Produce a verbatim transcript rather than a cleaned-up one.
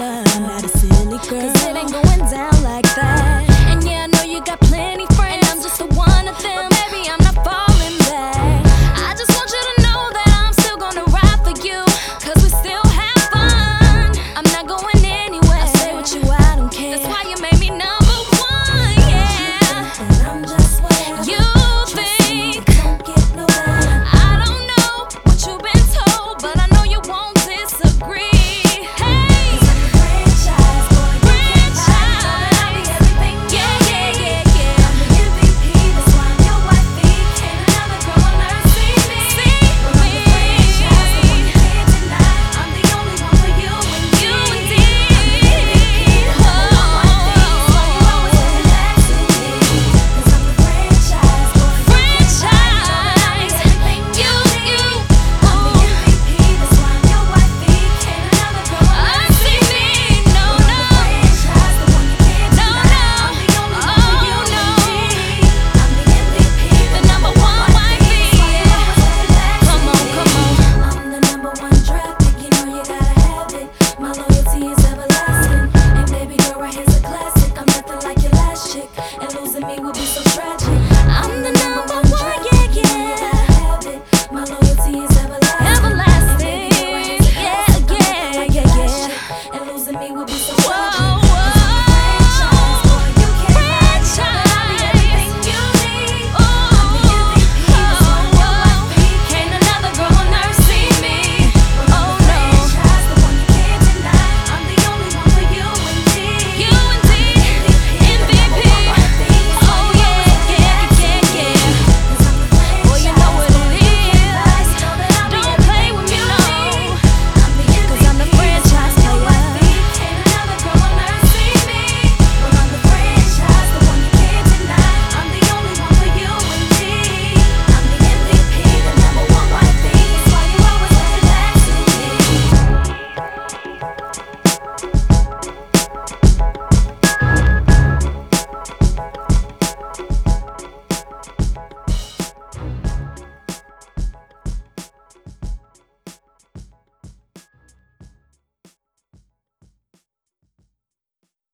love. I'm not a silly girl, 'cause it ain't going down like that. And yeah, I know you got plenty friends, and I'm just the one of them, but baby, I'm not falling back. I just want you to know that I'm still gonna ride for you, 'cause we still have fun. I'm not going anywhere, I stay with you, I don't care. That's why you made me number one, yeah. And I'm just whatever you think. Don't get no better. I don't know what you've been told, but I know you won't disagree. Hey, 'cause I'm a franchise boy, franchise. I'll be everything, yeah, yeah, yeah, yeah. I'm the M V P, that's why I'm your wifey. Can't another girl on earth see me. See well, me. I'm the franchise, the one you can't deny. I'm the only one for you and you indeed. I'm the M V P, the number one wifey. That's why you always have to ask me. 'Cause I'm the franchise boy, franchise. Everything you, you. I'm the M V P, that's why I'm your wifey. Can't another girl on earth see me. No, no. I'm the franchise, the one you can't deny. I'm the only one for you indeed. I'm the M V P, the number one wifey. Come on, come on. I'm the number one draft pick, you know you gotta have it. My loyalty is everlasting. And baby girl, right here's a classic. I'm nothing like your last chick, and losing me would be so tragic. I'm the number one, yeah, yeah. My loyalty is everlasting. Everlasting, yeah, yeah, yeah, yeah. And losing me would be so tragic.